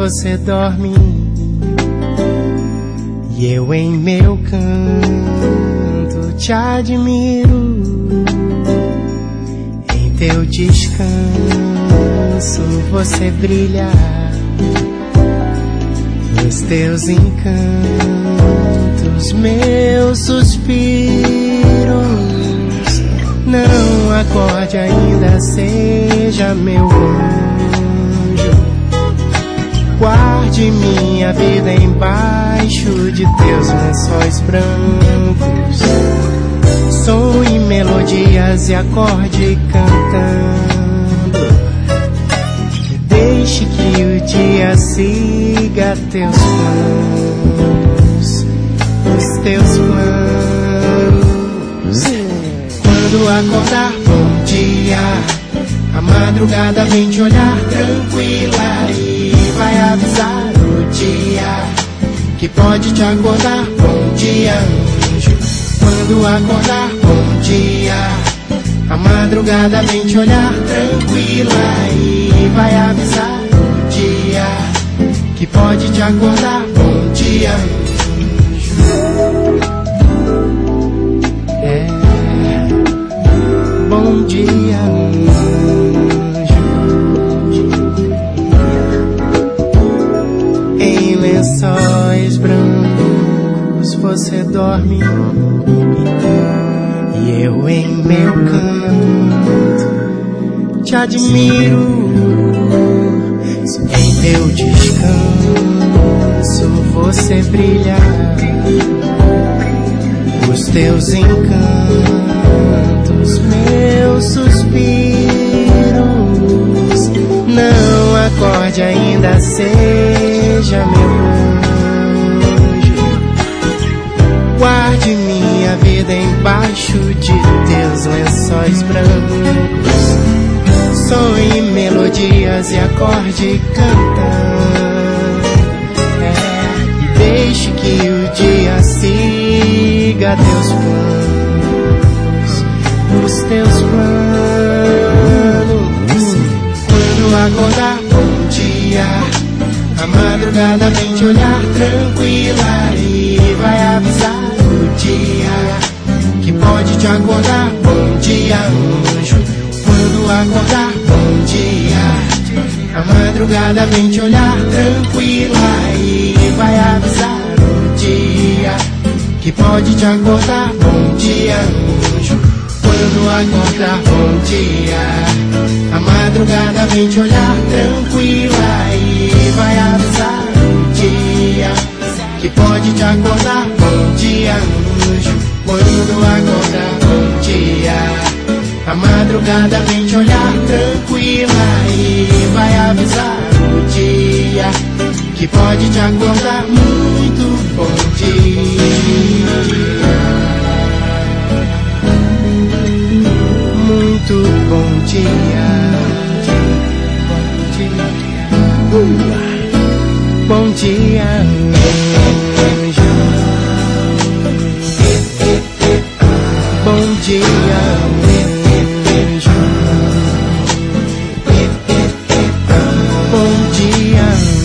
você dorme e eu em meu canto te admiro. Em teu descanso você brilha, nos teus encantos meus suspiros. Não acorde ainda, seja meu anjo, guarde minha vida embaixo de teus lençóis brancos. Sonhe melodias e acorde cantando, e deixe que o dia siga teus planos, os teus planos. Quando acordar, bom dia, a madrugada vem te olhar tranquila e vai avisar o dia que pode te acordar. Bom dia, anjo. Quando acordar, bom dia, a madrugada vem te olhar tranquila e vai avisar o dia que pode te acordar. Bom dia, anjo. Bom dia, anjo. Em lençóis brancos você dorme e eu em meu canto te admiro. Em teu descanso você brilha, os teus encantos meus suspiros. Não acorde ainda, seja meu anjo, guarde minha vida embaixo de teus lençóis brancos. Sonhe melodias e acorde cantando, e deixe que o dia siga teus planos, os teus planos. Quando acordar, bom dia, a madrugada vem te olhar tranquila e vai avisar o dia que pode te acordar. Bom dia, anjo. Quando acordar, bom dia, a madrugada vem te olhar tranquila e vai avisar o dia que pode te acordar. Bom dia, anjo. Quando acordar, bom dia, a madrugada vem te olhar tranquila e vai avisar o dia que pode te acordar. Bom dia, anjo. Quando acordar, bom dia, a madrugada vem te olhar tranquila e vai avisar o dia que pode te acordar. Muito bom dia, muito bom dia, bom dia, anjo. Bom dia, anjo. Bom dia.